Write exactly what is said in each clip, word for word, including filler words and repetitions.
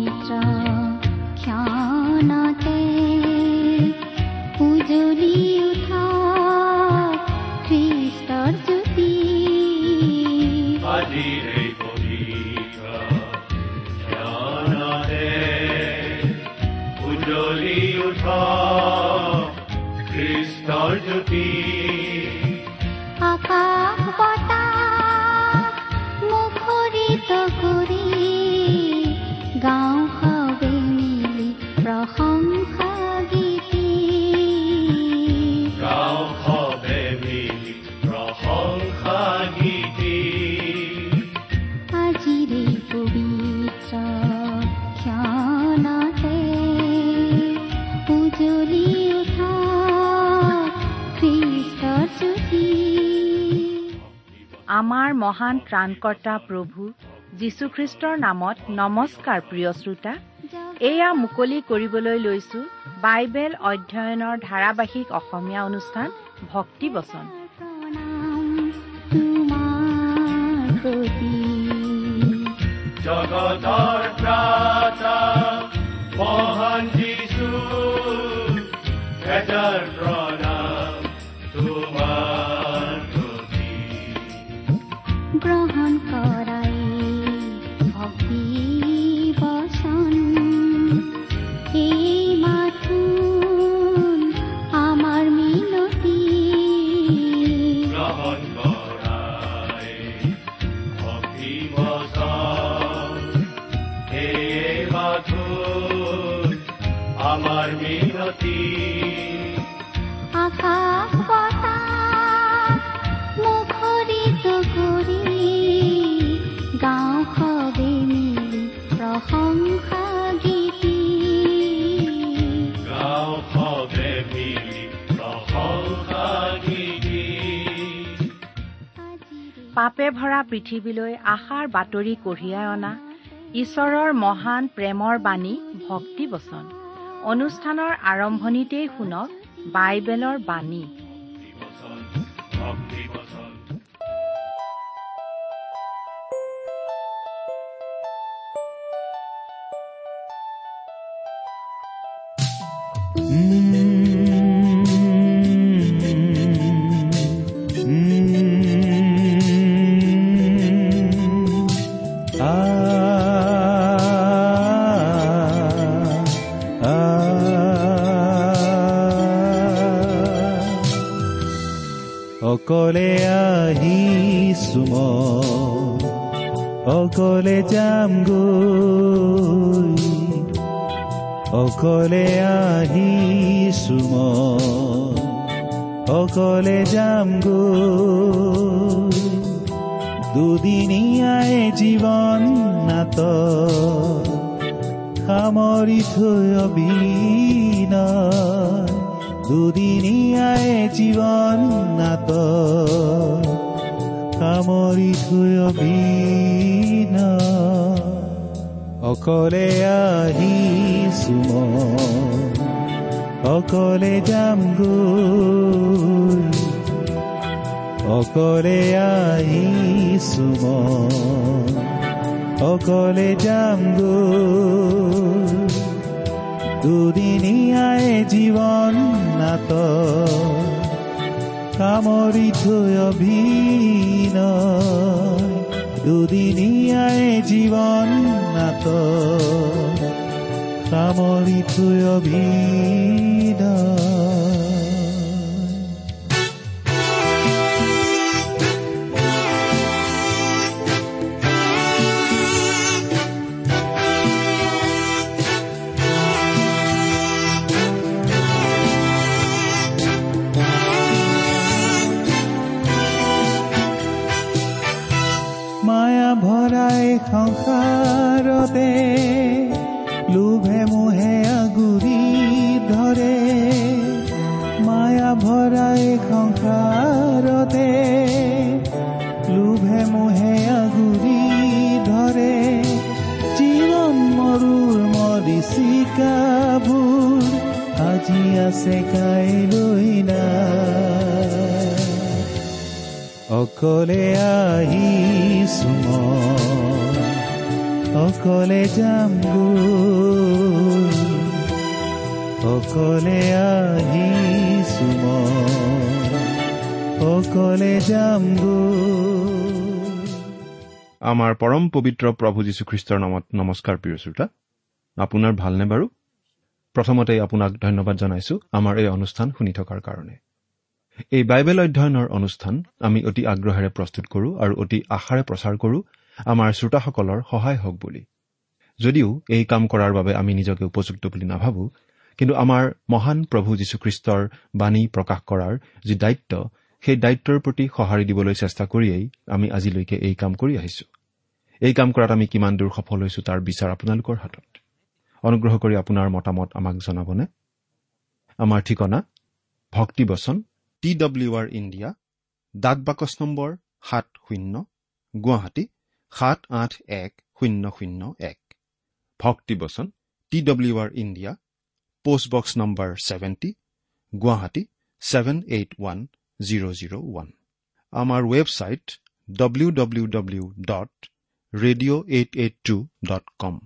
পবিত্ৰ ক্ষণতে উজলি উঠা খ্ৰীষ্টৰ জ্যোতি আজিৰে পবিত্ৰ ক্ষণতে উজলি উঠা খ্ৰীষ্টৰ জ্যোতি আকাশ বতাহ মুখৰিত কৰি গাঁও সবে মিলি প্ৰশংসা গীতি গাঁও সবে মিলি প্ৰশংসা গীতি আজিৰে পবিত্ৰ ক্ষণতে উজলি উঠা খ্ৰীষ্টৰ জ্যোতি। আমাৰ মহান ত্ৰাণকৰ্তা প্ৰভু যীশুখ্ৰীষ্টৰ নামত নমস্কাৰ প্ৰিয় শ্ৰোতা। এয়া মুকলি কৰিবলৈ লৈছো বাইবেল অধ্যয়নৰ ধাৰাবাহিক অসমীয়া অনুষ্ঠান ভক্তি বচন। জগতৰ ত্ৰাতা মহান যীশু হেজাৰ প্ৰণাম তোমাৰ প্ৰতি। গ্ৰহণ কৰাই ভক্তি বচন এই মাথোন আমাৰ মিনতি। গ্ৰহণ কৰাই ভক্তি বচন এই মাথোন আমাৰ মিনতি। আকাশ বতাহ মুখৰিত কৰি গাঁও সবে মিলি প্ৰশংসা গীতি গাঁও সবে মিলি প্ৰশংসা গীতি। পাপে ভৰা পৃথিৱীলৈ আশাৰ বাতৰি কঢ়িয়াই অনা ঈশ্বৰৰ মহান প্ৰেমৰ বাণী ভক্তি বচন। অনুষ্ঠানৰ আৰম্ভণিতেই শুনক বাইবেলৰ বাণী। ভক্তি বচন। অকলে আহিছো মই, অকলে যাম গৈ, অকলে আহিছো মই, অকলে যাম গৈ। দুদিনীয়াই জীৱন নাট সামৰি থৈ অভিনয়, দুদিনীয়াই জীৱন নাট সামৰি থৈ অভিনয়। অকলে আহিছো মই, অকলে যাম গৈ, অকলে আহিছো মই, অকলে যাম গৈ। দুদিনীয়াই জীৱন নাট সামৰি থৈ অভিনয়, দুদিনীয়াই জীৱন নাট সামৰি থৈ অভিনয়। মায়া ভৰাই সংসাৰতে লোভে মোহে আগুৰি ধৰে, মায়া ভৰাই সংসাৰতে লোভে মোহে আগুৰি ধৰে। জীৱন মৰুৰ মৰিচিকাবোৰ আজি আছে কাইলৈ নাই। অকলে আহিছো মই, অকলে যাম গৈ, অকলে আহিছো মই, অকলে যাম গৈ। আমাৰ পৰম পবিত্ৰ প্ৰভু যীশুখ্ৰীষ্টৰ নামত নমস্কাৰ প্ৰিয় শ্ৰোতা, আপোনাৰ ভালনে বাৰু? প্ৰথমতে আপোনাক ধন্যবাদ জনাইছো আমাৰ এই অনুষ্ঠান শুনি থকাৰ কাৰণে। এই বাইবেল অধ্যয়নৰ অনুষ্ঠান আমি অতি আগ্ৰহেৰে প্ৰস্তুত কৰো আৰু অতি আশাৰে প্ৰচাৰ কৰো আমাৰ শ্ৰোতাসকলৰ সহায় হওক বুলি। যদিও এই কাম কৰাৰ বাবে আমি নিজকে উপযুক্ত বুলি নাভাবো, কিন্তু আমাৰ মহান প্ৰভু যীশুখ্ৰীষ্টৰ বাণী প্ৰকাশ কৰাৰ যি দায়িত্ব, সেই দায়িত্বৰ প্ৰতি সঁহাৰি দিবলৈ চেষ্টা কৰিয়েই আমি আজিলৈকে এই কাম কৰি আহিছো। এই কাম কৰাত আমি কিমান দূৰ সফল হৈছো তাৰ বিচাৰ আপোনালোকৰ হাতত। অনুগ্ৰহ কৰি আপোনাৰ মতামত আমাক জনাবনে? আমাৰ ঠিকনা ভক্তিবচন, টি ডব্লিউ আৰ ইণ্ডিয়া, ডাক বাকচ নম্বৰ সাত শূন্য, গুৱাহাটী সাত আঠ এক শূন্য শূন্য এক। ভক্তিবচন, T W R India, post box number seventy, Guwahati seven eight one zero' zero' one. আমাৰ website W W W dot radio' eight eight two dot com.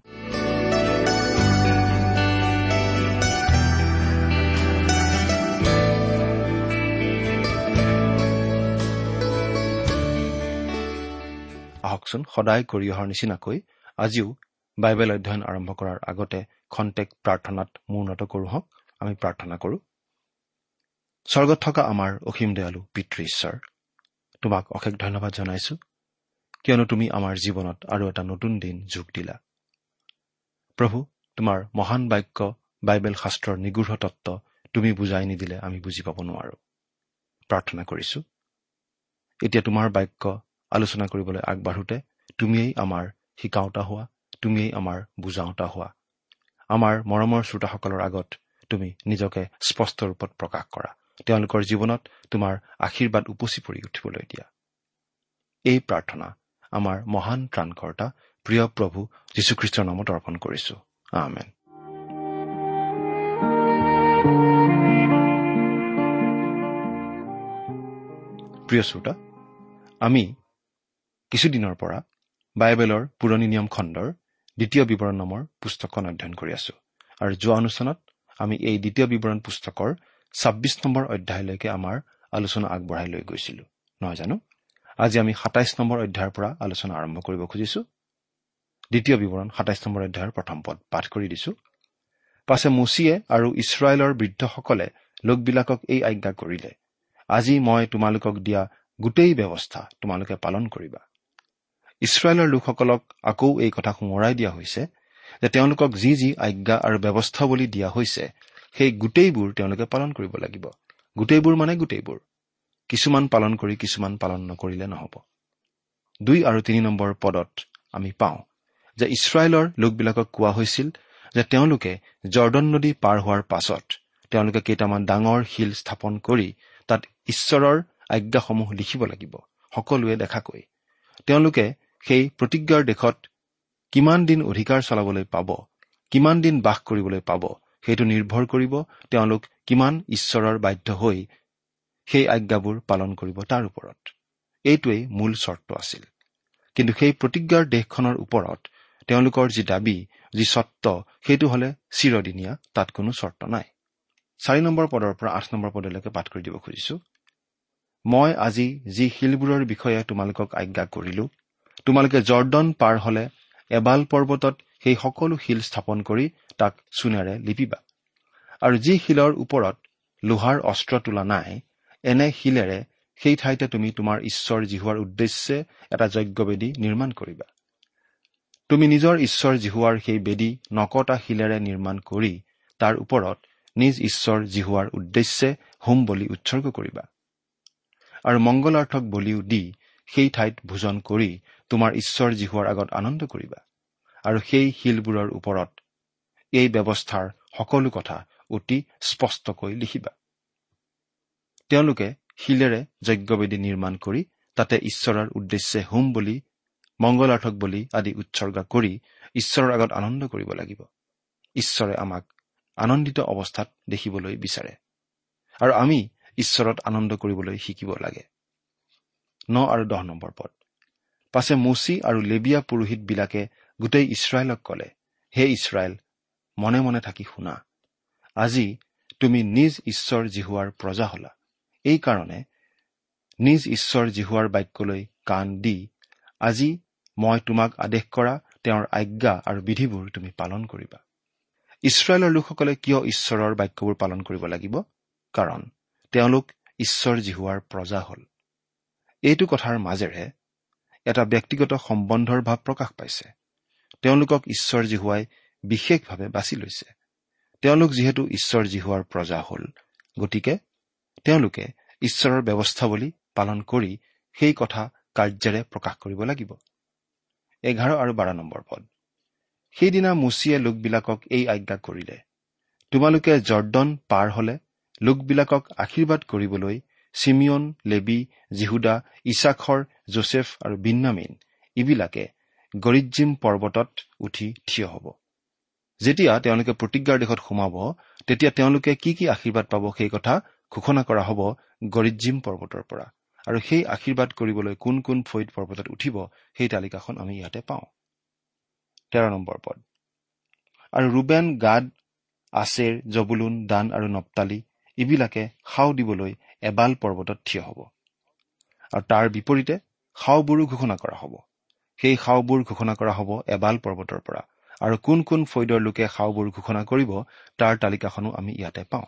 আহকচোন সদায় কৰি অহাৰ নিচিনাকৈ আজিও বাইবেল অধ্যয়ন আৰম্ভ কৰাৰ আগতে খন্তেক প্ৰাৰ্থনাত মূৰ্ণত কৰো হওক। আমি প্ৰাৰ্থনা কৰো। স্বৰ্গত থকা আমাৰ অসীম দয়ালু পিতৃ ঈশ্বৰ, তোমাক অশেষ ধন্যবাদ জনাইছো, কিয়নো তুমি আমাৰ জীৱনত আৰু এটা নতুন দিন যোগ দিলা। প্ৰভু, তোমাৰ মহান বাক্য বাইবেল শাস্ত্ৰৰ নিগূঢ় তত্ত্ব তুমি বুজাই নিদিলে আমি বুজি পাব নোৱাৰো। প্ৰাৰ্থনা কৰিছো এতিয়া তোমাৰ বাক্য আলোচনা কৰিবলৈ আগবাঢ়োতে তুমিয়েই আমাৰ শিকাওঁতা হোৱা, তুমিয়েই আমাৰ বুজাওঁতা হোৱা। আমাৰ মৰমৰ শ্ৰোতাসকলৰ আগত তুমি নিজকে স্পষ্ট ৰূপত প্ৰকাশ কৰা, তেওঁলোকৰ জীৱনত তোমাৰ আশীৰ্বাদ উপচি পৰি উঠিবলৈ দিয়া। এই প্ৰাৰ্থনা আমাৰ মহান ত্ৰাণকৰ্তা প্ৰিয় প্ৰভু যীশুখ্ৰীষ্টৰ নামত অৰ্পণ কৰিছো। আমেন। প্ৰিয় শ্ৰোতা, আমি কিছুদিনৰ পৰা বাইবেলৰ পুৰণি নিয়ম খণ্ডৰ দ্বিতীয় বিৱৰণ নামৰ পুস্তকখন অধ্যয়ন কৰি আছো। আৰু যোৱা অনুষ্ঠানত আমি এই দ্বিতীয় বিৱৰণ পুস্তকৰ ছাব্বিছ নম্বৰ অধ্যায়লৈকে আমাৰ আলোচনা আগবঢ়াই লৈ গৈছিলো, নহয় জানো? আজি আমি সাতাইছ নম্বৰ অধ্যায়ৰ পৰা আলোচনা আৰম্ভ কৰিব খুজিছো। দ্বিতীয় বিৱৰণ সাতাইছ নম্বৰ অধ্যায়ৰ প্ৰথম পদ পাঠ কৰি দিছো। পাছে মোচীয়ে আৰু ইছৰাইলৰ বৃদ্ধসকলে লোকবিলাকক এই আজ্ঞা কৰিলে, আজি মই তোমালোকক দিয়া গোটেই ব্যৱস্থা তোমালোকে পালন কৰিবা। ইছৰাইলৰ লোকসকলক আকৌ এই কথা সোঁৱৰাই দিয়া হৈছে যে তেওঁলোকক যি যি আজ্ঞা আৰু ব্যৱস্থাৱলী দিয়া হৈছে সেই গোটেইবোৰ তেওঁলোকে পালন কৰিব লাগিব। গোটেইবোৰ মানে গোটেইবোৰ, কিছুমান পালন কৰি কিছুমান পালন নকৰিলে নহব। দুই আৰু তিনি নম্বৰ পদত আমি পাওঁ যে ইছৰাইলৰ লোকবিলাকক কোৱা হৈছিল যে তেওঁলোকে জৰ্দন নদী পাৰ হোৱাৰ পাছত তেওঁলোকে কেইটামান ডাঙৰ শিল স্থাপন কৰি তাত ঈশ্বৰৰ আজ্ঞাসমূহ লিখিব লাগিব, সকলোৱে দেখাকৈ। তেওঁলোকে সেই প্ৰতিজ্ঞাৰ দেশত কিমান দিন অধিকাৰ চলাবলৈ পাব, কিমান দিন বাস কৰিবলৈ পাব, সেইটো নিৰ্ভৰ কৰিব তেওঁলোক কিমান ঈশ্বৰৰ বাধ্য হৈ সেই আজ্ঞাবোৰ পালন কৰিব তাৰ ওপৰত। এইটোৱেই মূল চৰ্ত আছিল। কিন্তু সেই প্ৰতিজ্ঞাৰ দেশখনৰ ওপৰত তেওঁলোকৰ যি দাবী, যি চৰ্ত, সেইটো হলে চিৰদিনীয়া, তাত কোনো চৰ্ত নাই। চাৰি নম্বৰ পদৰ পৰা আঠ নম্বৰ পদলৈকে পাঠ কৰি দিব খুজিছো। মই আজি যি শিলবোৰৰ বিষয়ে তোমালোকক আজ্ঞা কৰিলো, তোমালোকে জৰ্দন পাৰ হলে এবাল পৰ্বতত সেই সকলো শিল স্থাপন কৰি তাক চূণেৰে লিপিবা। আৰু যি শিলৰ ওপৰত লোহাৰ অস্ত্ৰ তোলা নাই, এনে শিলেৰে সেই ঠাইতে তুমি তোমাৰ ঈশ্বৰ জিহুৱাৰ উদ্দেশ্যে এটা যজ্ঞবেদী নিৰ্মাণ কৰিবা। তুমি নিজৰ ঈশ্বৰ জিহুৱাৰ সেই বেদী নকটা শিলেৰে নিৰ্মাণ কৰি তাৰ ওপৰত নিজ ঈশ্বৰ জিহুৱাৰ উদ্দেশ্যে হোম বলি উৎসৰ্গ কৰিবা। আৰু মংগলাৰ্থক বলিও দি সেই ঠাইত ভোজন কৰি তোমাৰ ঈশ্বৰ জিহুৱাৰ আগত আনন্দ কৰিবা। আৰু সেই শিলবোৰৰ ওপৰত এই ব্যৱস্থাৰ সকলো কথা অতি স্পষ্টকৈ লিখিবা। তেওঁলোকে শিলেৰে যজ্ঞবেদী নিৰ্মাণ কৰি তাতে ঈশ্বৰৰ উদ্দেশ্যে হোম বলি, মংগলাৰ্থক বলি আদি উৎসৰ্গা কৰি ঈশ্বৰৰ আগত আনন্দ কৰিব লাগিব। ঈশ্বৰে আমাক আনন্দিত অৱস্থাত দেখিবলৈ বিচাৰে আৰু আমি ঈশ্বৰত আনন্দ কৰিবলৈ শিকিব লাগে। ন আৰু দহ নম্বৰ পদ। পাছে মোচী আৰু লেবিয়া পুৰোহিতবিলাকে গোটেই ইছৰাইলক ক'লে, হে ইছৰাইল, মনে মনে থাকি শুনা, আজি তুমি নিজ ঈশ্বৰ জিহুৱাৰ প্ৰজা হলা। এই কাৰণে নিজ ঈশ্বৰ জিহুৱাৰ বাক্যলৈ কাণ দি আজি মই তোমাক আদেশ কৰা তেওঁৰ আজ্ঞা আৰু বিধিবোৰ তুমি পালন কৰিবা। ইছৰাইলৰ লোকসকলে কিয় ঈশ্বৰৰ বাক্যবোৰ পালন কৰিব লাগিব? কাৰণ তেওঁলোক ঈশ্বৰ জিহুৱাৰ প্ৰজা হ'ল। এইটো কথাৰ মাজেৰে এটা ব্যক্তিগত সম্বন্ধৰ ভাৱ প্ৰকাশ পাইছে। তেওঁলোকক ঈশ্বৰ জিহুৱাই বিশেষভাৱে বাছি লৈছে। তেওঁলোক যিহেতু ঈশ্বৰ জিহুৱাৰ প্ৰজা হ'ল, গতিকে তেওঁলোকে ঈশ্বৰৰ ব্যৱস্থাৱলী পালন কৰি সেই কথা কাৰ্যেৰে প্ৰকাশ কৰিব লাগিব। এঘাৰ আৰু বাৰ নম্বৰ পদ। সেইদিনা মুচিয়ে লোকবিলাকক এই আজ্ঞা কৰিলে, তোমালোকে জৰ্দন পাৰ হলে লোকবিলাকক আশীৰ্বাদ কৰিবলৈ চিমিয়ন, লেবি, জিহুদা, ইছাখৰ, যোছেফ আৰু বিন্যামিন ইবিলাকে গৰিজ্জিম পৰ্বতত উঠি থিয় হ'ব। যেতিয়া তেওঁলোকে প্ৰতিজ্ঞাৰ দেশত সোমাব, তেতিয়া তেওঁলোকে কি কি আশীৰ্বাদ পাব সেই কথা ঘোষণা কৰা হ'ব গৰিজ্জিম পৰ্বতৰ পৰা। আৰু সেই আশীৰ্বাদ কৰিবলৈ কোন কোন ফৈদ পৰ্বতত উঠিব সেই তালিকাখন আমি ইয়াতে পাওঁ। তেৰ নম্বৰ পদ। আৰু ৰুবেন, গাদ, আছেৰ, জবুলুন, দান আৰু নপ্তালি ইবিলাকে সাও দিবলৈ এবাল পৰ্বতত থিয় হ'ব। আৰু তাৰ বিপৰীতে সাওবোৰো ঘোষণা কৰা হ'ব। সেই সাওবোৰ ঘোষণা কৰা হ'ব এবাল পৰ্বতৰ পৰা। আৰু কোন কোন ফৈদৰ লোকে সাওবোৰ ঘোষণা কৰিব তাৰ তালিকাখনো আমি ইয়াতে পাওঁ।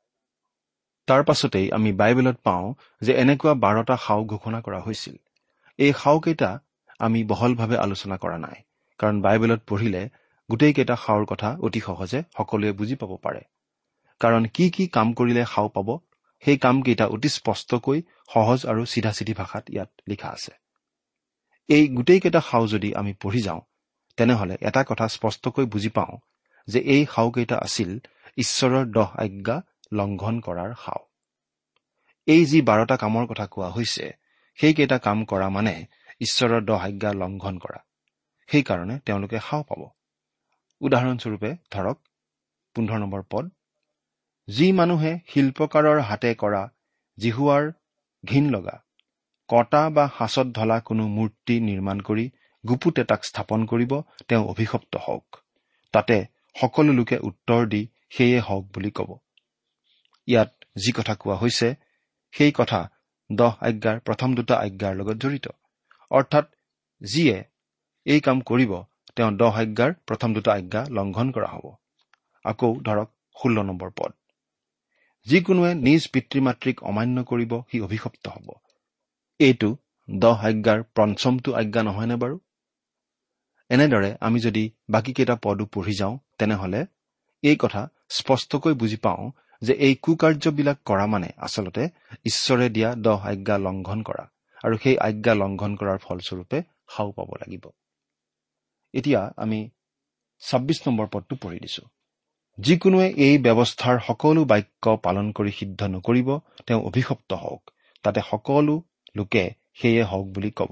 তাৰ পাছতেই আমি বাইবেলত পাওঁ যে এনেকুৱা বাৰটা সাও ঘোষণা কৰা হৈছিল। এই সাওকেইটা আমি বহলভাৱে আলোচনা কৰা নাই, কাৰণ বাইবেলত পঢ়িলে গোটেইকেইটা সাওৰ কথা অতি সহজে সকলোৱে বুজি পাব পাৰে। কাৰণ কি কি কাম কৰিলে সাও পাব সেই কামকেইটা অতি স্পষ্টকৈ সহজ আৰু চিধা চিধি ভাষাত ইয়াত লিখা আছে। এই গোটেইকেইটা সাও যদি আমি পঢ়ি যাওঁ, তেনেহলে এটা কথা স্পষ্টকৈ বুজি পাওঁ যে এই সাওকেইটা আছিল ঈশ্বৰৰ দহ আজ্ঞা লংঘন কৰাৰ সাও। এই যি বাৰটা কামৰ কথা কোৱা হৈছে, সেইকেইটা কাম কৰা মানে ঈশ্বৰৰ দহ আজ্ঞা লংঘন কৰা। সেইকাৰণে তেওঁলোকে সাও পাব। উদাহৰণস্বৰূপে ধৰক পোন্ধৰ নম্বৰ পদ। যি মানুহে শিল্পকাৰৰ হাতে কৰা জিহুৱাৰ ঘিন লগা কটা বা সাঁচত ঢলা কোনো মূৰ্তি নিৰ্মাণ কৰি গুপুতে তাক স্থাপন কৰিব, তেওঁ অভিশপ্ত হওক। তাতে সকলো লোকে উত্তৰ দি সেয়ে হওক বুলি কব। ইয়াত যি কথা কোৱা হৈছে সেই কথা দহ আজ্ঞাৰ প্ৰথম দুটা আজ্ঞাৰ লগত জড়িত। অৰ্থাৎ যিয়ে এই কাম কৰিব তেওঁ দহ আজ্ঞাৰ প্ৰথম দুটা আজ্ঞা লংঘন কৰা হ'ব। আকৌ ধৰক ষোল্ল নম্বৰ পদ। যিকোনোৱে নিজ পিতৃ মাতৃক অমান্য কৰিব সি অভিশপ্ত হ'ব। এইটো দহ আজ্ঞাৰ পঞ্চমটো আজ্ঞা নহয়নে বাৰু? এনেদৰে আমি যদি বাকীকেইটা পদো পঢ়ি যাওঁ, তেনেহলে এই কথা স্পষ্টকৈ বুজি পাওঁ যে এই কুকাৰ্যবিলাক কৰা মানে আচলতে ঈশ্বৰে দিয়া দহ আজ্ঞা লংঘন কৰা, আৰু সেই আজ্ঞা লংঘন কৰাৰ ফলস্বৰূপে সাও পাব লাগিব। এতিয়া আমি ছাব্বিশ নম্বৰ পদটো পঢ়ি দিছো। যিকোনোৱে এই ব্যৱস্থাৰ সকলো বাক্য পালন কৰি সিদ্ধ নকৰিব তেওঁ অভিশপ্ত হওক। তাতে সকলো লোকে সেয়ে হওক বুলি কব।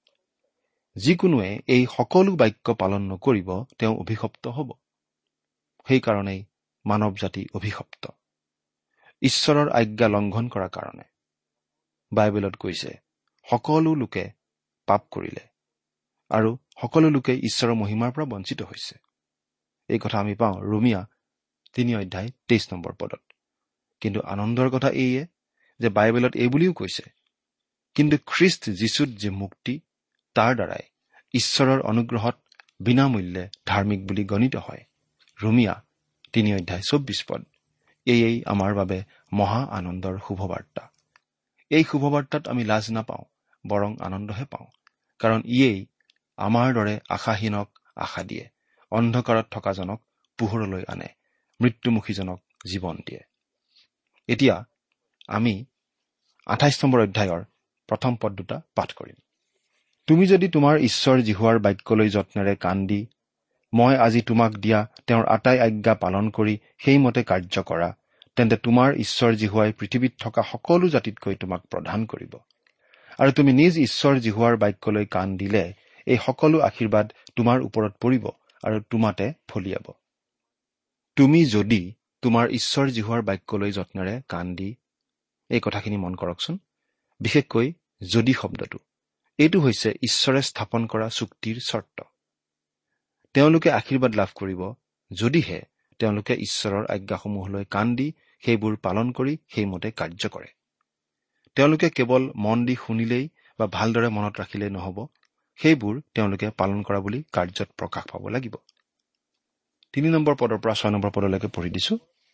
যিকোনোৱে এই সকলো বাক্য পালন নকৰিব তেওঁ অভিশপ্ত হ'ব। সেইকাৰণেই মানৱ জাতি অভিশপ্ত, ঈশ্বৰৰ আজ্ঞা লংঘন কৰাৰ কাৰণে। বাইবেলত কৈছে সকলো লোকে পাপ কৰিলে আৰু সকলো লোকে ঈশ্বৰৰ মহিমাৰ পৰা বঞ্চিত হৈছে। এই কথা আমি পাওঁ ৰোমিয়া তিনি অধ্যায় তেইছ নম্বৰ পদত। কিন্তু আনন্দৰ কথা এইয়ে যে বাইবেলত এই বুলিও কৈছে, কিন্তু খ্ৰীষ্ট যীশুত যি মুক্তি তাৰ দ্বাৰাই ঈশ্বৰৰ অনুগ্ৰহত বিনামূল্যে ধাৰ্মিক বুলি গণিত হয়। ৰোমিয়া তিনি অধ্যায় চৌব্বিছ পদ। এয়েই আমাৰ বাবে মহা আনন্দৰ শুভবাৰ্তা। এই শুভবাৰ্তাত আমি লাজ নাপাওঁ, বৰং আনন্দহে পাওঁ, কাৰণ ইয়েই আমাৰ দৰে আশাহীনক আশা দিয়ে, অন্ধকাৰত থকাজনক পোহৰলৈ আনে, মৃত্যুমুখীজনক জীৱন দিয়ে। এতিয়া আমি আঠাইছ নম্বৰ অধ্যায়ৰ প্ৰথম পদ দুটা পাঠ কৰিম। তুমি যদি তোমাৰ ঈশ্বৰ জিহুৱাৰ বাক্যলৈ যত্নেৰে কাণ দি মই আজি তোমাক দিয়া তেওঁৰ আটাই আজ্ঞা পালন কৰি সেইমতে কাৰ্য কৰা, তেন্তে তোমাৰ ঈশ্বৰ জিহুৱাই পৃথিৱীত থকা সকলো জাতিতকৈ তোমাক প্ৰদান কৰিব। আৰু তুমি নিজ ঈশ্বৰ জিহুৱাৰ বাক্যলৈ কাণ দিলে এই সকলো আশীৰ্বাদ তোমাৰ ওপৰত পৰিব আৰু তোমাতে ফলিয়াব। তুমি যদি তোমাৰ ঈশ্বৰ জিহুৱাৰ বাক্যলৈ যত্নেৰে কাণ দি, এই কথাখিনি মন কৰকচোন। বিশেষকৈ যদি শব্দটো, এইটো হৈছে ঈশ্বৰে স্থাপন কৰা চুক্তিৰ চৰ্ত। তেওঁলোকে আশীৰ্বাদ লাভ কৰিব যদিহে তেওঁলোকে ঈশ্বৰৰ আজ্ঞাসমূহলৈ কাণ দি সেইবোৰ পালন কৰি সেইমতে কাৰ্য কৰে। তেওঁলোকে কেৱল মন দি শুনিলেই বা ভালদৰে মনত ৰাখিলেই নহ'ব, সেইবোৰ তেওঁলোকে পালন কৰা বুলি কাৰ্যত প্ৰকাশ পাব লাগিব। তিনি নম্বৰ পদৰ পৰা ছয় নম্বৰ পদলৈকে পঢ়ি দিছো।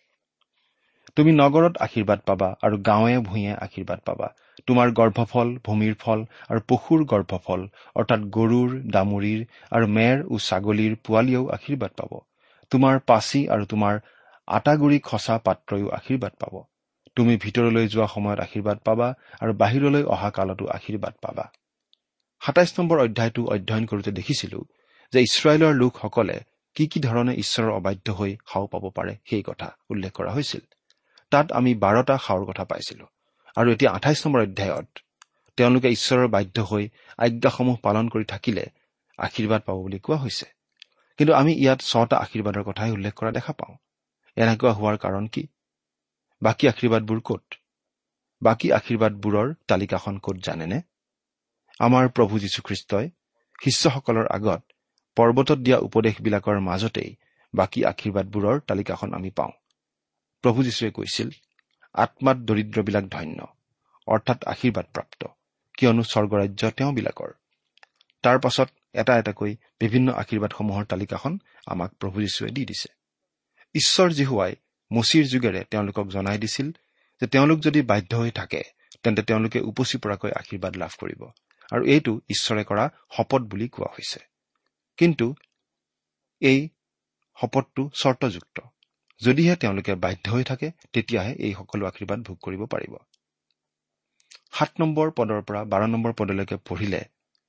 তুমি নগৰত আশীৰ্বাদ পাবা আৰু গাঁৱে ভূঞে আশীৰ্বাদ পাবা। তোমাৰ গৰ্ভফল, ভূমিৰ ফল আৰু পশুৰ গৰ্ভফল অৰ্থাৎ গৰুৰ, দামুৰিৰ আৰু মেৰ ও ছাগলীৰ পোৱালিয়েও আশীৰ্বাদ পাব। তোমাৰ পাচি আৰু তোমাৰ আটাগুৰি খচা পাত্ৰয়ো আশীৰ্বাদ পাব। তুমি ভিতৰলৈ যোৱা সময়ত আশীৰ্বাদ পাবা আৰু বাহিৰলৈ অহা কালতো আশীৰ্বাদ পাবা। সাতাইশ নম্বৰ অধ্যায়টো অধ্যয়ন কৰোঁতে দেখিছিলো যে ইছৰাইলৰ লোকসকলে কি কি ধৰণে ঈশ্বৰৰ অবাধ্য হৈ খাও পাব পাৰে সেই কথা উল্লেখ কৰা হৈছিল। তাত আমি বাৰটা খাওৰ কথা পাইছিলো। আৰু এতিয়া আঠাইশ নম্বৰ অধ্যায়ত তেওঁলোকে ঈশ্বৰৰ বাধ্য হৈ আজ্ঞাসমূহ পালন কৰি থাকিলে আশীৰ্বাদ পাব বুলি কোৱা হৈছে। কিন্তু আমি ইয়াত ছটা আশীৰ্বাদৰ কথাই উল্লেখ কৰা দেখা পাওঁ। এনেকুৱা হোৱাৰ কাৰণ কি? বাকী আশীৰ্বাদবোৰ ক'ত? বাকী আশীৰ্বাদবোৰৰ তালিকাখন ক'ত জানেনে? আমাৰ প্ৰভু যীশুখ্ৰীষ্টই শিষ্যসকলৰ আগত পৰ্বতত দিয়া উপদেশবিলাকৰ মাজতেই বাকী আশীৰ্বাদবোৰৰ তালিকাখন আমি পাওঁ। প্ৰভু যীশুৱে কৈছিল, আত্মাত দৰিদ্ৰবিলাক ধন্য, অৰ্থাৎ আশীৰ্বাদপ্ৰাপ্ত, কিয়নো স্বৰ্গৰাজ্য তেওঁবিলাকৰ। তাৰ পাছত এটা এটাকৈ বিভিন্ন আশীৰ্বাদসমূহৰ তালিকাখন আমাক প্ৰভু যীশুৱে দি দিছে। ঈশ্বৰ যীশুৱাই মচীৰ যোগেৰে তেওঁলোকক জনাই দিছিল যে তেওঁলোক যদি বাধ্য হৈ থাকে তেন্তে তেওঁলোকে উপচি পৰাকৈ আশীৰ্বাদ লাভ কৰিব, আৰু এইটো ঈশ্বৰে কৰা শপত বুলি কোৱা হৈছে। কিন্তু এই শপতটো চৰ্তযুক্ত। যদিহে তেওঁলোকে বাধ্য হৈ থাকে তেতিয়াহে এই সকলো আশীৰ্বাদ ভোগ কৰিব পাৰিব। সাত নম্বৰ পদৰ পৰা বাৰ নম্বৰ পদলৈকে পঢ়িলে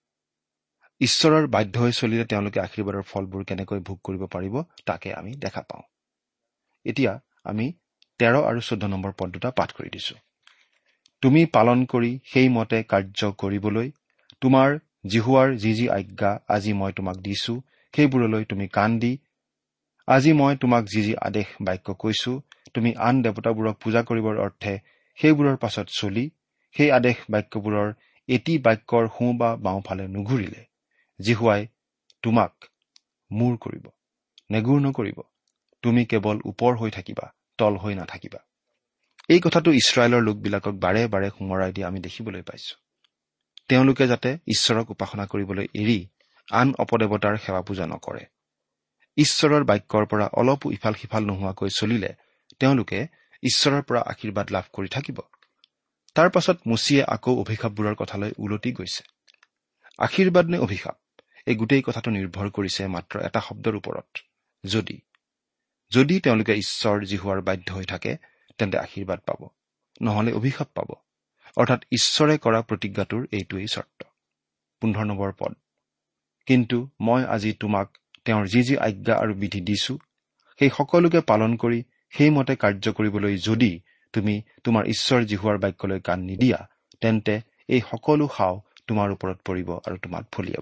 ঈশ্বৰৰ বাধ্য হৈ চলিলে তেওঁলোকে আশীৰ্বাদৰ ফলবোৰ কেনেকৈ ভোগ কৰিব পাৰিব তাকে আমি দেখা পাওঁ। এতিয়া আমি তেৰ আৰু চৈধ্য নম্বৰ পদ দুটা পাঠ কৰি দিছো। তুমি পালন কৰি সেইমতে কাৰ্য কৰিবলৈ তোমাৰ জিহুৱাৰ যি যি আজ্ঞা আজি মই তোমাক দিছো সেইবোৰলৈ তুমি কাণ দি, আজি মই তোমাক যি যি আদেশ বাক্য কৈছো তুমি আন দেৱতাবোৰক পূজা কৰিবৰ অৰ্থে সেইবোৰৰ পাছত চলি সেই আদেশ বাক্যবোৰৰ এটি বাক্যৰ সোঁ বা বাওঁফালে নুঘূৰিলে জিহুৱাই তোমাক মূৰ কৰিব, নেগুৰ নকৰিব। তুমি কেৱল ওপৰ হৈ থাকিবা, তল হৈ নাথাকিবা। এই কথাটো ইছৰাইলৰ লোকবিলাকক বাৰে বাৰে সোঁৱৰাই দিয়া আমি দেখিবলৈ পাইছো। তেওঁলোকে যাতে ঈশ্বৰক উপাসনা কৰিবলৈ এৰি আন অপদেৱতাৰ সেৱা পূজা নকৰে। ঈশ্বৰৰ বাক্যৰ পৰা অলপো ইফাল সিফাল নোহোৱাকৈ চলিলে তেওঁলোকে ঈশ্বৰৰ পৰা আশীৰ্বাদ লাভ কৰি থাকিব। তাৰ পাছত মুচিয়ে আকৌ অভিশাপবোৰৰ কথালৈ উলটি গৈছে। আশীৰ্বাদ নে অভিশাপ, এই গোটেই কথাটো নিৰ্ভৰ কৰিছে মাত্ৰ এটা শব্দৰ ওপৰত, যদি। যদি তেওঁলোকে ঈশ্বৰ জিহুৱাৰ বাধ্য হৈ থাকে তেন্তে আশীৰ্বাদ পাব, নহলে অভিশাপ পাব। অৰ্থাৎ ঈশ্বৰে কৰা প্ৰতিজ্ঞাটোৰ এইটোৱেই চৰ্ত। পোন্ধৰ নম্বৰ পদ। কিন্তু মই আজি তোমাক তেওঁৰ যি যি আজ্ঞা আৰু বিধি দিছো সেই সকলোকে পালন কৰি সেইমতে কাৰ্য কৰিবলৈ যদি তুমি তোমাৰ ঈশ্বৰ জিহুৱাৰ বাক্যলৈ কাণ নিদিয়া তেন্তে এই সকলো খাও তোমাৰ ওপৰত পৰিব আৰু তোমাক ফলিয়াব।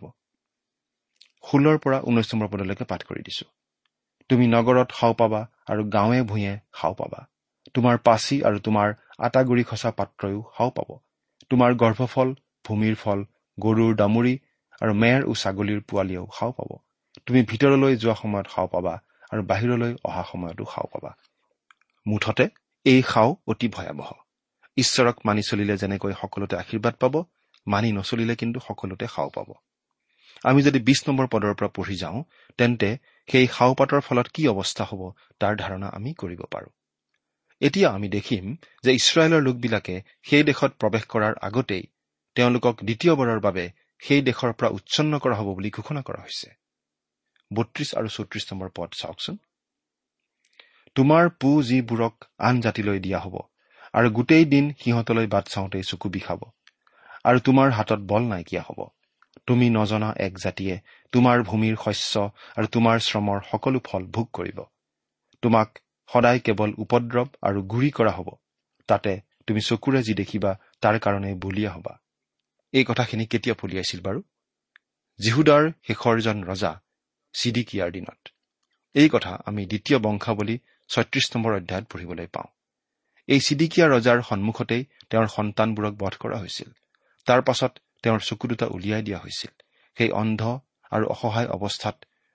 ষোল্লৰ পৰা ঊনৈশ নম্বৰ পদলৈকে পাঠ কৰি দিছো। তুমি নগৰত খাও পাবা আৰু গাঁৱে ভূঞে খাও পাবা। তোমাৰ পাচি আৰু তোমাৰ আটাগুৰি খচা পাত্ৰয়ো খাও পাব। তোমাৰ গৰ্ভফল, ভূমিৰ ফল, গৰুৰ দামুৰি আৰু মেৰ ও ছাগলীৰ পোৱালিয়েও খাও পাব। তুমি ভিতৰলৈ যোৱা সময়ত খাও পাবা আৰু বাহিৰলৈ অহা সময়তো খাও পাবা। মুঠতে এই খাও অতি ভয়াৱহ। ঈশ্বৰক মানি চলিলে যেনেকৈ সকলোতে আশীৰ্বাদ পাব, মানি নচলিলে কিন্তু সকলোতে খাও পাব। আমি যদি বিশ নম্বৰ পদৰ পৰা পঢ়ি যাওঁ তেন্তে সেই খাওপাতৰ ফলত কি অৱস্থা হ'ব তাৰ ধাৰণা আমি কৰিব পাৰো। এতিয়া আমি দেখিম যে ইছৰাইলৰ লোকবিলাকে সেই দেশত প্ৰৱেশ কৰাৰ আগতেই তেওঁলোকক দ্বিতীয়বাৰৰ বাবে সেই দেশৰ পৰা উচ্ছন্ন কৰা হ'ব বুলি ঘোষণা কৰা হৈছে। বত্ৰিশ আৰু চৌত্ৰিশ নম্বৰ পদ চাওকচোন। তোমাৰ পু যিবোৰক আন জাতিলৈ দিয়া হ'ব আৰু গোটেই দিন সিহঁতলৈ বাট চাওঁতেই চকু বিষাব আৰু তোমাৰ হাতত বল নাইকিয়া হ'ব। তুমি নজনা এক জাতিয়ে তোমাৰ ভূমিৰ শস্য আৰু তোমাৰ শ্ৰমৰ সকলো ফল ভোগ কৰিব। তোমাক সদায় কেৱল উপদ্ৰৱ আৰু গুৰি কৰা হ'ব। তাতে তুমি চকুৰে যি দেখিবা তাৰ কাৰণে বলিয়া হবা। এই কথাখিনি কেতিয়া ফলিয়াইছিল বাৰু? জিহুদাৰ শেষৰজন ৰজা ছিদিকিয়াৰ দিনত। এই কথা আমি দ্বিতীয় বংশাৱলী ছয়ত্ৰিশ নম্বৰ অধ্যায়ত পঢ়িবলৈ পাওঁ। এই ছিদিকিয়া ৰজাৰ সন্মুখতেই তেওঁৰ সন্তানবোৰক বধ কৰা হৈছিল। তাৰ পাছত তেওঁৰ চকু দুটা উলিয়াই দিয়া হৈছিল। সেই অন্ধ আৰু অসহায় অৱস্থাত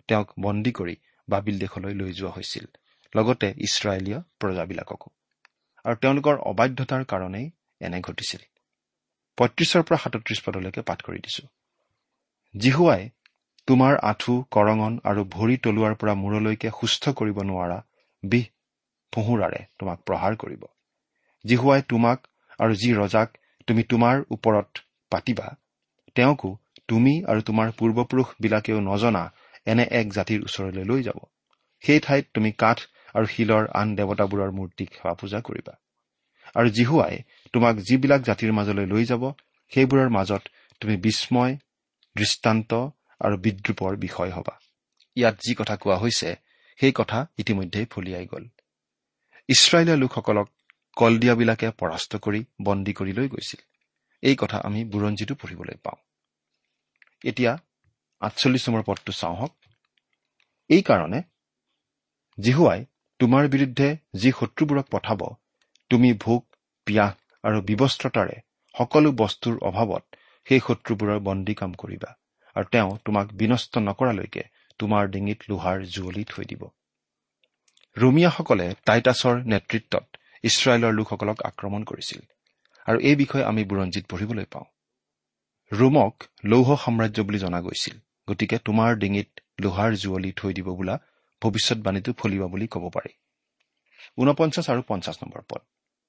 তেওঁক বন্দী কৰি বাবিল দেশলৈ লৈ যোৱা হৈছিল, লগতে ইছৰাইলীয় প্ৰজাবিলাককো। আৰু তেওঁলোকৰ অবাধ্যতাৰ কাৰণেই এনে ঘটিছিল। পঁয়ত্ৰিশৰ পৰা সাতত্ৰিশ পদলৈকে পাঠ কৰি দিছো। জিহুৱাই তোমাৰ আঁঠু, কৰঙন আৰু ভৰি তলুৱাৰ পৰা মূৰলৈকে সুস্থ কৰিব নোৱাৰা বিষ ফোঁহুৰাৰে তোমাক প্ৰহাৰ কৰিব। জিহুৱাই তোমাক আৰু যি ৰজাক তুমি তোমাৰ ওপৰত পাতিবা, তেওঁকো তুমি আৰু তোমাৰ পূৰ্বপুৰুষবিলাকেও নজনা এনে এক জাতিৰ ওচৰলৈ লৈ যাব। সেই ঠাইত তুমি কাঠ আৰু শিলৰ আন দেৱতাবোৰৰ মূৰ্তিক সেৱা পূজা কৰিবা। আৰু জিহুৱাই তোমাক যিবিলাক জাতিৰ মাজলৈ লৈ যাব, সেইবোৰৰ মাজত তুমি বিস্ময়, দৃষ্টান্ত আৰু বিদ্ৰূপৰ বিষয় হবা। ইয়াত যি কথা কোৱা হৈছে সেই কথা ইতিমধ্যেই ফলিয়াই গ'ল। ইছৰাইলীয় লোকসকলক কলদিয়াবিলাকে পৰাস্ত কৰি বন্দী কৰি লৈ গৈছিল। এই কথা আমি বুৰঞ্জীতো পঢ়িবলৈ পাওঁ। এতিয়া আঠচল্লিছ নম্বৰ পদটো চাওঁ হওক। এই কাৰণে জিহুৱাই তোমাৰ বিৰুদ্ধে যি শত্ৰুবোৰক পঠাব, তুমি ভোক, পিয়াহ আৰু বিবস্ত্ৰতাৰে সকলো বস্তুৰ অভাৱত সেই শত্ৰুবোৰৰ বন্দী কাম কৰিবা, আৰু তেওঁ তোমাক বিনষ্ট নকৰালৈকে তোমাৰ ডিঙিত লোহাৰ জুৱলি থৈ দিব। ৰোমিয়াসকলে টাইটাছৰ নেতৃত্বত ইছৰাইলৰ লোকসকলক আক্ৰমণ কৰিছিল, আৰু এই বিষয়ে আমি বুৰঞ্জীত পঢ়িবলৈ পাওঁ। ৰোমক লৌহ সাম্ৰাজ্য বুলি জনা গৈছিল, গতিকে তোমাৰ ডিঙিত লোহাৰ জুৱলি থৈ দিব বোলা ভৱিষ্যৎবাণীটো ফলিওৱা বুলি ক'ব পাৰি। ঊনপঞ্চাছ আৰু পঞ্চাছ নম্বৰ পদ।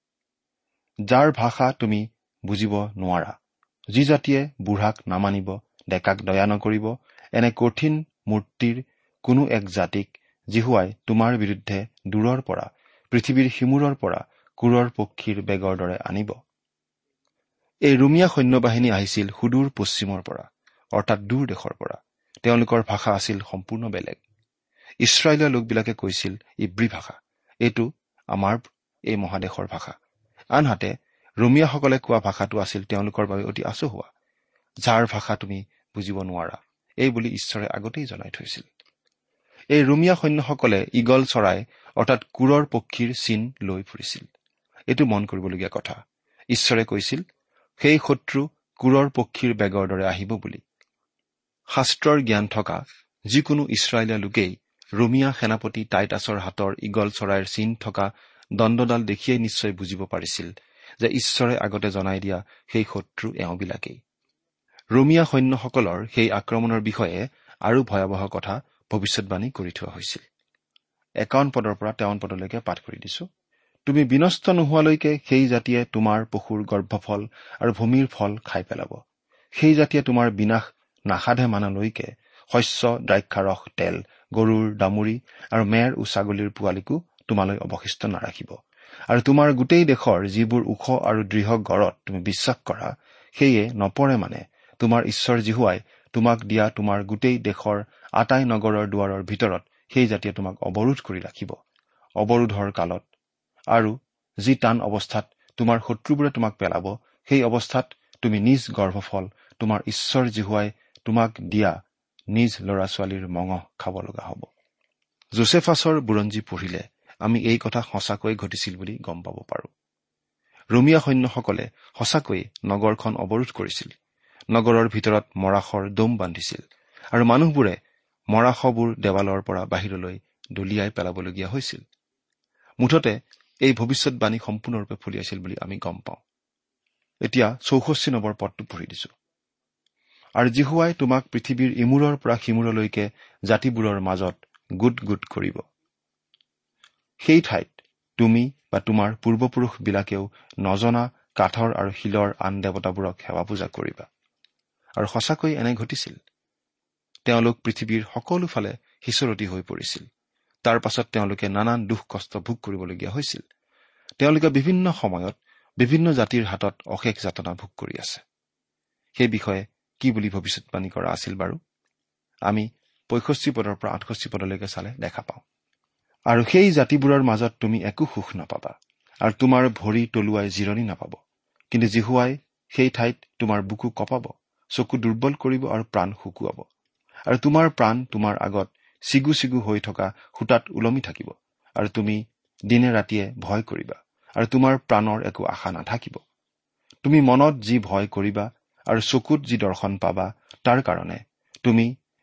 যাৰ ভাষা তুমি বুজিব নোৱাৰা, যি জাতিয়ে বুঢ়াক নামানিব, ডেকাক দয়া নকৰিব, এনে কঠিন মূৰ্তিৰ কোনো এক জাতিক জিহুৱাই তোমাৰ বিৰুদ্ধে দূৰৰ পৰা, পৃথিৱীৰ সিমূৰৰ পৰা কুৰৰ পক্ষীৰ বেগৰ দৰে আনিব। এই ৰোমিয়া সৈন্যবাহিনী আহিছিল সুদূৰ পশ্চিমৰ পৰা, অৰ্থাৎ দূৰ দেশৰ পৰা। তেওঁলোকৰ ভাষা আছিল সম্পূৰ্ণ বেলেগ। ইছৰাইলীয় লোকবিলাকে কৈছিল ইব্ৰী ভাষা। এইটো আমাৰ এই মহাদেশৰ ভাষা। আনহাতে ৰোমিয়াসকলে কোৱা ভাষাটো আছিল তেওঁলোকৰ বাবে অতি আচহুৱা। যাৰ ভাষা তুমি বুজিব নোৱাৰা, এই বুলি ঈশ্বৰে আগতেই জনাই থৈছিল। এই ৰোমিয়া সৈন্যসকলে ঈগল চৰাই অৰ্থাৎ কুৰৰ পক্ষীৰ চিন লৈ ফুৰিছিল। এইটো মন কৰিবলগীয়া কথা। ঈশ্বৰে কৈছিল সেই শত্ৰু কুৰৰ পক্ষীৰ বেগৰ দৰে আহিব বুলি। শাস্ত্ৰৰ জ্ঞান থকা যিকোনো ইছৰাইলীয়া লোকেই ৰোমিয়া সেনাপতি টাইটাছৰ হাতৰ ঈগল চৰাইৰ চিন থকা দণ্ডডাল দেখিয়েই নিশ্চয় বুজিব পাৰিছিল যে ঈশ্বৰে আগতে জনাই দিয়া সেই শত্ৰু এওঁবিলাকেই। ৰোমিয়া সৈন্যসকলৰ সেই আক্ৰমণৰ বিষয়ে আৰু ভয়াৱহ কথা ভৱিষ্যৎবাণী কৰি থোৱা হৈছিল। একাৱন্ন পদৰ পৰা তেৱন্ন পদলৈকে পাঠ কৰি দিছো। তুমি বিনষ্ট নোহোৱালৈকে সেই জাতিয়ে তোমাৰ পশুৰ গৰ্ভফল আৰু ভূমিৰ ফল খাই পেলাব। সেই জাতিয়ে তোমাৰ বিনাশ নাসাধে মানলৈকে শস্য, দ্ৰাক্ষাৰস, তেল, গৰুৰ দামুৰি আৰু মেৰ ও ছাগলীৰ পোৱালিকো তোমালৈ অৱশিষ্ট নাৰাখিব। আৰু তোমাৰ গোটেই দেশৰ যিবোৰ ওখ আৰু দৃঢ় গড়ত তুমি বিশ্বাস কৰা, সেয়ে নপৰে মানে তোমাৰ ঈশ্বৰ জিহুৱাই তোমাক দিয়া তোমাৰ গোটেই দেশৰ আটাই নগৰৰ দুৱাৰৰ ভিতৰত সেই জাতিয়ে তোমাক অৱৰোধ কৰি ৰাখিব। অৱৰোধৰ কালত আৰু যি টান অৱস্থাত তোমাৰ শত্ৰুবোৰে তোমাক পেলাব, সেই অৱস্থাত তুমি নিজ গৰ্ভফল তোমাৰ ঈশ্বৰ জিহুৱাই তোমাক দিয়া নিজ ল'ৰা ছোৱালীৰ মঙহ খাব লগা হ'ব। যোছেফাছৰ বুৰঞ্জী পঢ়িলে আমি এই কথা সঁচাকৈ ঘটিছিল বুলি গম পাব পাৰো। ৰোমিয়া সৈন্যসকলে সঁচাকৈয়ে নগৰখন অৱৰোধ কৰিছিল। নগৰৰ ভিতৰত মৰাশৰ দম বান্ধিছিল আৰু মানুহবোৰে মৰাশবোৰ দেৱালৰ পৰা বাহিৰলৈ দলিয়াই পেলাবলগীয়া হৈছিল। মুঠতে এই ভৱিষ্যৎবাণী সম্পূৰ্ণৰূপে ফলিয়াইছিল বুলি আমি গম পাওঁ। এতিয়া চৌষষ্ঠি নম্বৰ পদটো পঢ়ি দিছো। আৰু জিহুৱাই তোমাক পৃথিৱীৰ ইমূৰৰ পৰা সিমূৰলৈকে জাতিবোৰৰ মাজত গোট গোট কৰিব। সেই ঠাইত তুমি বা তোমাৰ পূৰ্বপুৰুষবিলাকেও নজনা কাঠৰ আৰু শিলৰ আন দেৱতাবোৰক সেৱা পূজা কৰিবা। আৰু সঁচাকৈ এনে ঘটিছিল। তেওঁলোক পৃথিৱীৰ সকলো ফালে সিঁচৰতি হৈ পৰিছিল। তাৰ পাছত তেওঁলোকে নানান দুখ কষ্ট ভোগ কৰিবলগীয়া হৈছিল। তেওঁলোকে বিভিন্ন সময়ত বিভিন্ন জাতিৰ হাতত অশেষ যাতনা ভোগ কৰি আছে। সেই বিষয়ে কি বুলি ভৱিষ্যৎবাণী কৰা আছিল বাৰু? আমি পঁয়ষষ্ঠি পদৰ পৰা আঠষষ্ঠি পদলৈকে চালে দেখা পাওঁ। আৰু সেই জাতিবোৰৰ মাজত তুমি একো সুখ নাপাবা, আৰু তোমাৰ ভৰি তলুৱাই জিৰণি নাপাব। কিন্তু জিহুৱাই সেই ঠাইত তোমাৰ বুকু কঁপাব, চকু দুৰ্বল কৰিব আৰু প্ৰাণ শুকুৱাব। আৰু তোমাৰ প্ৰাণ তোমাৰ আগত চিগু চিগু হৈ থকা সূতাত ওলমি থাকিব, আৰু তুমি দিনে ৰাতিয়ে ভয় কৰিবা, আৰু তোমাৰ প্ৰাণৰ একো আশা নাথাকিব। তুমি মনত যি ভয় কৰিবা আৰু চকুত যি দৰ্শন পাবা, তাৰ কাৰণে তুমি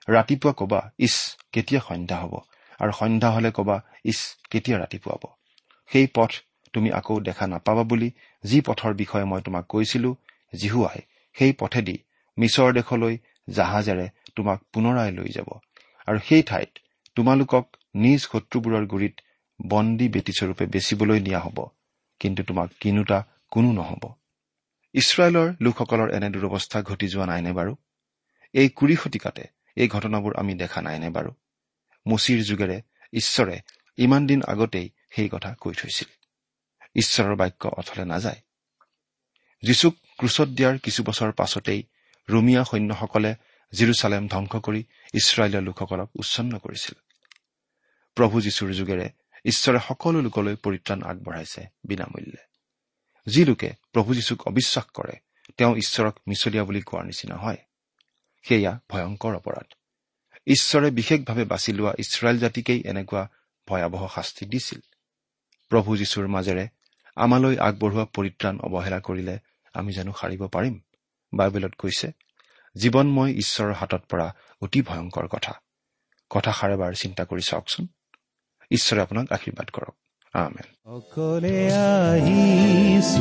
ৰাতিপুৱা কবা ইছ কেতিয়া সন্ধ্যা হ'ব, আৰু সন্ধ্যা হলে কবা ইছ কেতিয়া ৰাতিপুৱা হ'ব। সেই পথ তুমি আকৌ দেখা নাপাবা বুলি যি পথৰ বিষয়ে মই তোমাক কৈছিলো, জিহুৱাই সেই পথেদি মিছৰ দেশলৈ জাহাজেৰে তোমাক পুনৰাই লৈ যাব, আৰু সেই ঠাইত তোমালোকক নিজ শত্ৰুবোৰৰ গুৰিত বন্দী বেটীস্বৰূপে বেচিবলৈ নিয়া হ'ব, কিন্তু তোমাক কিনোতা কোনো নহ'ব। ইছৰাইলৰ লোকসকলৰ এনে দুৰৱস্থা ঘটি যোৱা নাইনে বাৰু? এই কুৰি শতিকাতে এই ঘটনাবোৰ আমি দেখা নাইনে বাৰু? মুচিৰ যুগেৰে ঈশ্বৰে ইমান দিন আগতেই সেই কথা কৈ থৈছিল। ঈশ্বৰৰ বাক্য অথলে নাযায়। যীচুক ক্ৰুচত দিয়াৰ কিছু বছৰ পাছতেই ৰোমিয়া সৈন্যসকলে জেৰুচালেম ধ্বংস কৰি ইছৰাইলৰ লোকসকলক উচ্ছন্ন কৰিছিল। প্ৰভু যীশুৰ যুগেৰে ঈশ্বৰে সকলো লোকলৈ পৰিত্ৰাণ আগবঢ়াইছে বিনামূল্যে। যি লোকে প্ৰভু যীশুক অবিশ্বাস কৰে তেওঁ ঈশ্বৰক মিছলীয়া বুলি কোৱাৰ নিচিনা হয়। সেয়া ভয়ংকৰ অপৰাধ। ঈশ্বৰে বিশেষভাৱে বাছি লোৱা ইছৰাইল জাতিকেই এনেকুৱা ভয়াৱহ শাস্তি দিছিল। প্ৰভু যীশুৰ মাজেৰে আমালৈ আগবঢ়োৱা পৰিত্ৰাণ অৱহেলা কৰিলে আমি জানো সাৰিব পাৰিম? বাইবেলত কৈছে, জীৱন মই ঈশ্বৰৰ হাতত পৰা অতি ভয়ংকৰ কথা। কথাষাৰ এবাৰ চিন্তা কৰি চাওকচোন। ঈশ্বৰে আপোনাক আশীৰ্বাদ কৰক। আমেন। অকলে আহিছো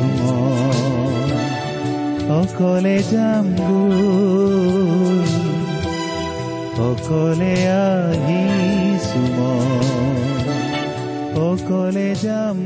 অকলে যাম গৈ, অকলে আহিছো অকলে যাম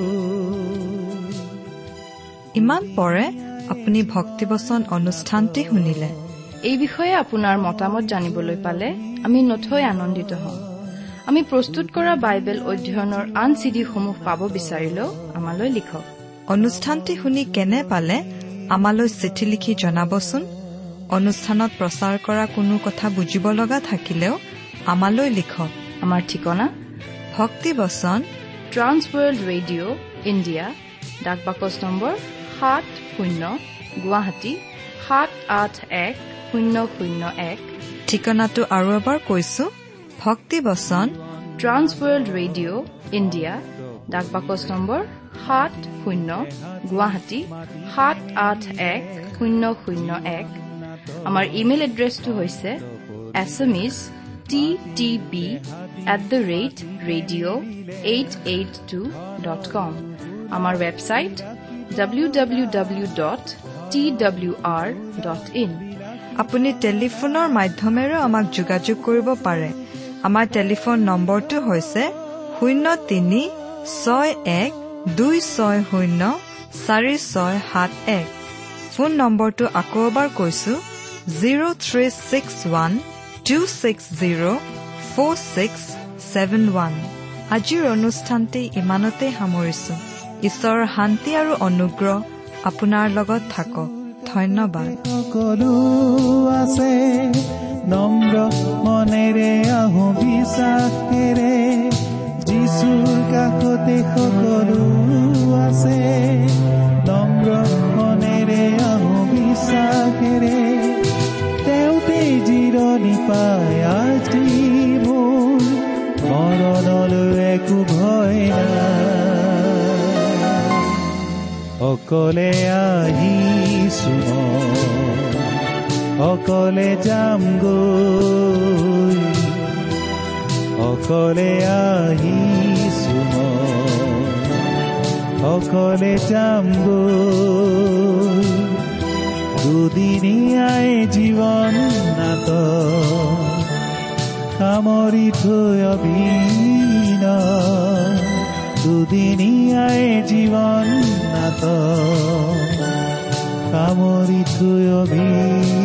গৈ। ইমান পৰে আপুনি ভক্তিবচন অনুষ্ঠানটি শুনিলে। এই বিষয়ে আপোনাৰ মতামত জানিবলৈ পালে আমি নথৈ আনন্দিত হ'ম। আমি প্ৰস্তুত কৰা বাইবেল অধ্যয়নৰ আন চিডিসমূহ পাব বিচাৰিলেও আমালৈ লিখক। অনুষ্ঠানটি শুনি কেনে পালে আমালৈ চিঠি লিখি জনাবচোন। অনুষ্ঠানত প্ৰচাৰ কৰা কোনো কথা বুজিব লগা থাকিলেও আমালৈ লিখক। আমাৰ ঠিকনা ভক্তিবচন, ট্ৰান্স ৱৰ্ল্ড ৰেডিঅ' ইণ্ডিয়া, ডাক বাকচ নম্বৰ সাত শূন্য গুৱাহাটী সাত আঠ এক শূন্য শূন্য এক। ঠিকনাটো আৰু এবাৰ কৈছো, ভক্তিবচন, ট্ৰান্স ৱৰ্ল্ড ৰেডিঅ' ইণ্ডিয়া, ডাক বাকচ নম্বৰ সাত শূন্য গুৱাহাটী সাত আঠ এক শূন্য শূন্য এক। আমাৰ ইমেইল এড্ৰেছটো হৈছে এছএমইজ T T B at the rate radio' eight eight two dot com. আমাৰ website W W W dot T W R dot in. আপুনি টেলিফোনৰ মাধ্যমেৰেও আমাক যোগাযোগ কৰিব পাৰে। আমাৰ টেলিফোন নম্বৰটো হৈছে শূন্য তিনি ছয় এক দুই ছয় শূন্য চাৰি ছয় সাত এক। ফোন নম্বৰটো আকৌ এবাৰ কৈছো, zero' three six one two six zero' four six seven one. আজিৰ অনুষ্ঠানটি ইমানতে সামৰিছো। ঈশ্বৰৰ শান্তি আৰু অনুগ্ৰহ আপোনাৰ লগত থাকক। ধন্যবাদ। সকলো আছে নম্ৰ মনেৰে আহো বিশ্বাসেৰে, যিচুৰ কাষতে সকলো আছে নম্ৰ মনেৰে আহো বিশ্বাসেৰে। তেওঁতে জিৰণি পায় আজি মোৰ, মৰণলৈ একো ভয় নাই। অকলে আহিছো অকলে যাম গৈ, অকলে আহিছো অকলে যাম গৈ। দুদিনীয়াই জীৱন নাট সামৰি থৈ অভিন, দুদিনীয়াই জীৱন নাট সামৰি থৈ অভিন।